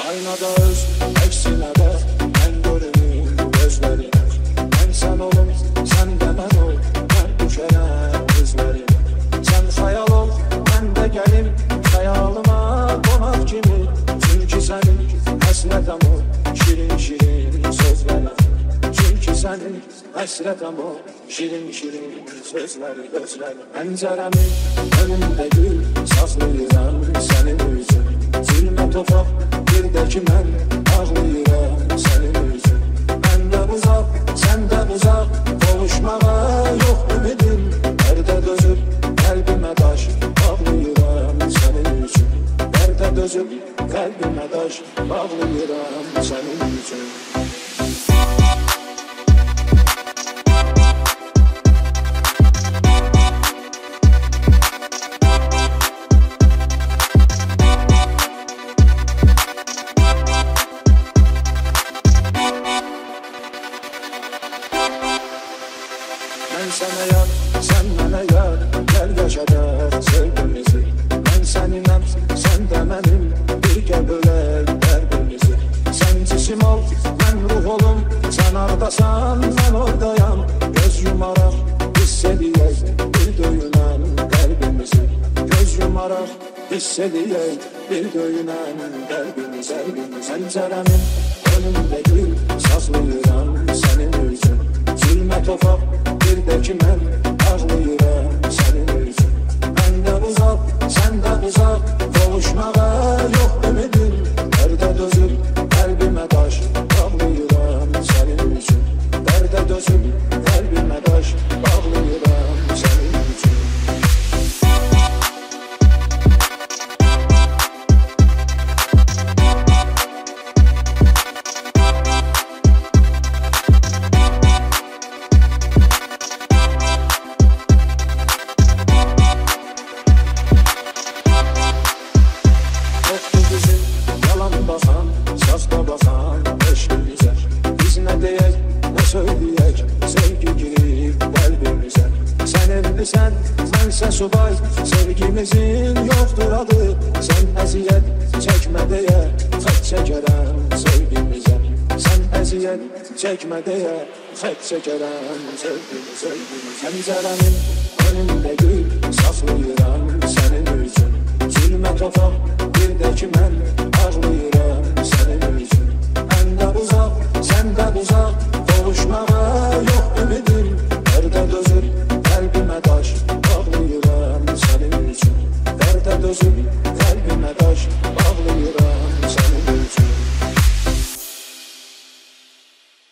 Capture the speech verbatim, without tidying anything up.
Aynada öz, əksinə də mən görünüm gözlərinə. Mən sən olum, sən də mən ol, mən düşərəm özlərinə. Sən xəyal ol, mən də gəlim xəyalıma qonaq kimi. Çünki sənin həsrətəm ol, şirin-şirin sözlərim. Çünki sənin həsrətəm ol, şirin-şirin sözləri, gözləri. Pəncərəmin önündə gül saxlayıram sənin üçün. Zülmə topaq, bir də ki mən ağlayıram sənin üçün. Məndən uzaq, səndən uzaq, qovuşmağa yox ümidim. Dərdə dözüb, qəlbimə daş bağlayıram sənin üçün. Dərdə dözüb, qəlbimə daş bağlayıram sənin üçün. Mən sənə yar, sən mənə yar, gəl yaşadaq sevgimizi. Mən səninəm, sən də mənim, birgə bölək dərdimizi. Sən cisim ol, mən ruh olum, sən ardasan, mən oradayam. Göz yumaraq, hiss ediyək, bir döyünən qəlbimizi. Göz yumaraq, hiss ediyək, bir döyünən qəlbimiz, qəlbimiz. Pəncərəmin önündə gül saxlayıram sənin üçün. Zülmə topaq, bir də ki mən ağlayıram sənin üçün. Məndən uzaq, səndən uzaq, qovuşmağa yox ümidim. Dərdə dözüb, qəlbimə daş bağlayıram sənin üçün. Dərdə dözüb, qəlbimə daş bağlayıram sənin üçün. Baxan, sazda baxan eşqimizə. Biz nə deyək, nə söyləyək, sevgi girib qəlbimizə. Sən evlisən, mənsə subay, sevgimizin yoxdur adı. Sən əziyyət çəkmə deyə, xət çəkərəm sevgimizə. Sən əziyyət çəkmə deyə, xət çəkərəm sevgimizə. Pəncərəmin önündə gül saxlayıram sənin üçün. Zülmə topaq,